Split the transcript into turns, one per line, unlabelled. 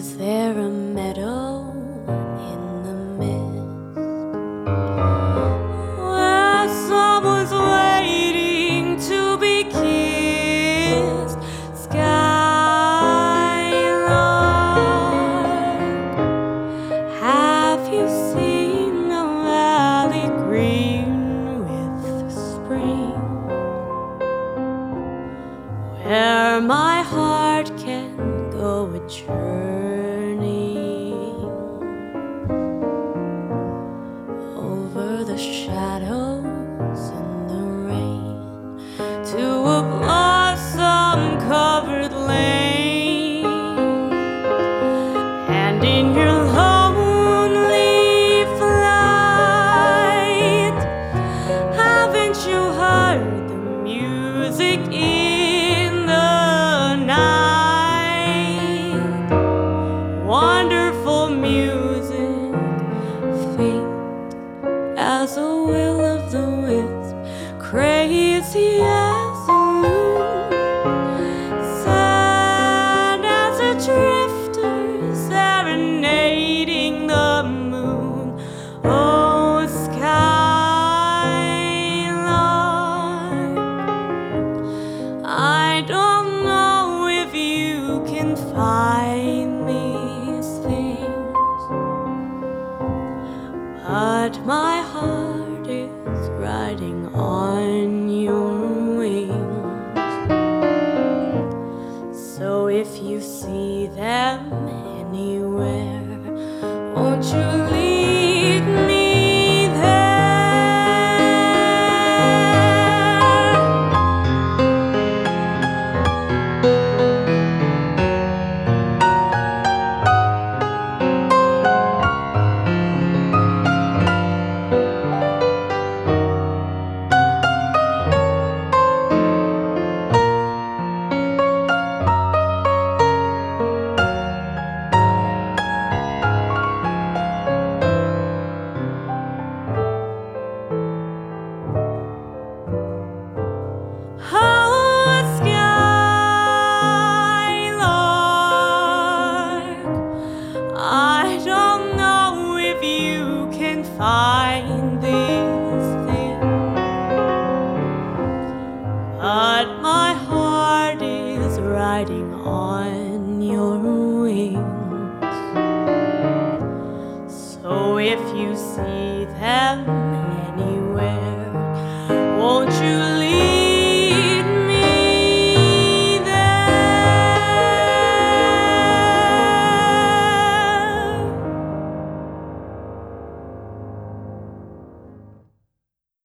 Is there a meadow in the mist where someone's waiting to be kissed? Skylark, have you seen the valley green with spring, where my heart can go a journey over the shadows and the rain to a blossom-covered lane? And in your lonely flight, haven't you heard the music in the night? Wonderful music, faint as a will-o'-the-wisp, crazy as a loon, sad as a drifter serenading the moon. Oh, Skylark, I don't know if you can find these things, but my heart is riding on your wings. So if you see them anywhere, won't you